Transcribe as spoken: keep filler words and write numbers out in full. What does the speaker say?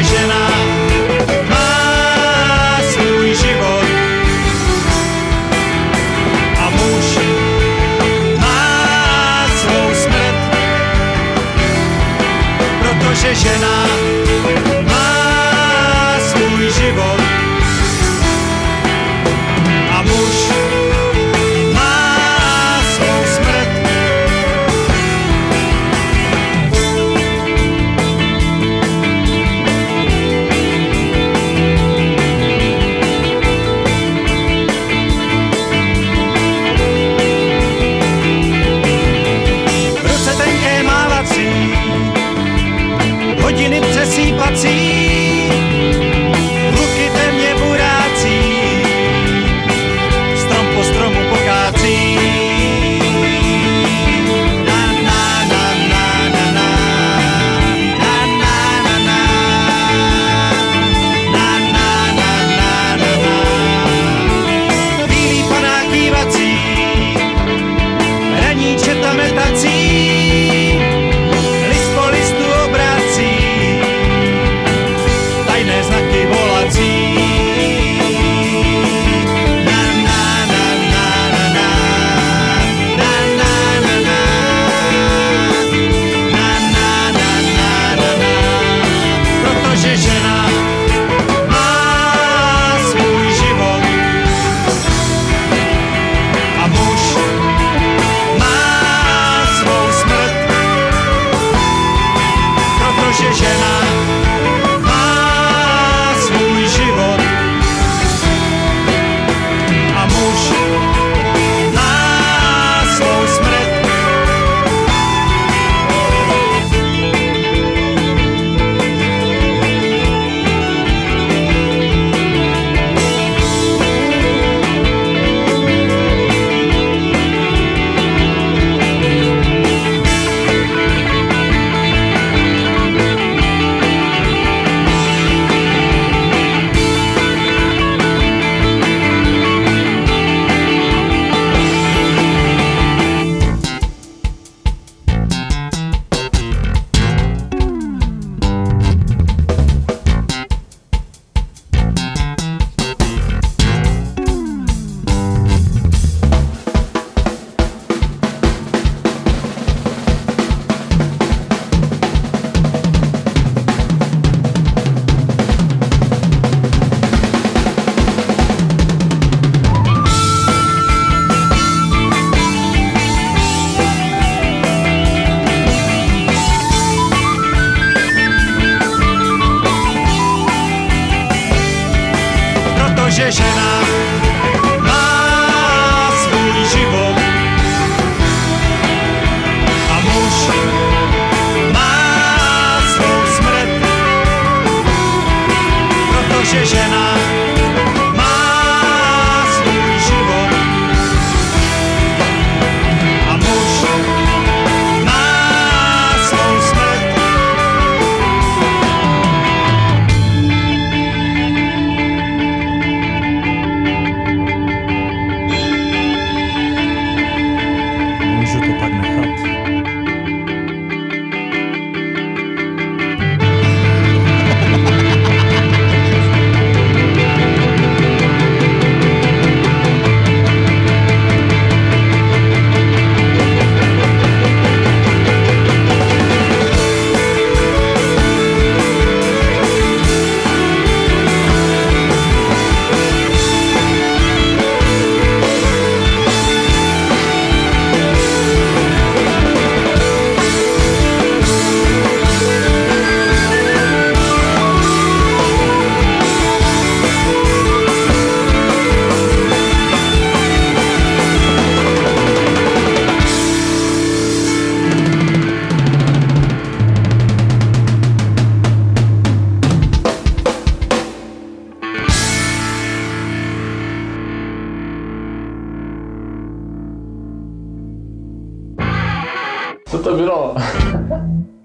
protože žena má svůj život a muž má svou smrt, protože žena má svůj život a muž má svou smrt. Ruce tenké mávací, hodiny přesýpací, luky temně burácí, strom po stromu pokácí. Na, na, na, na, na, na. Na, na, na, na. Na, na, na, na, na, na. Bílý panák kývací, raní četa metací, list po listu obrací, tajné znaky volací. Na, na, na, na, na, na. Na, na, na, na. Na, na, na, na, na, na. Protože žena má svůj život a muž má svou smrt, protože žena má svůj život a muž má svou smrt. Protože žena má svůj život a muž má svou smrt, protože žena má svůj život a muž má svou smrt. Můžu to tak nechat. Co to bylo?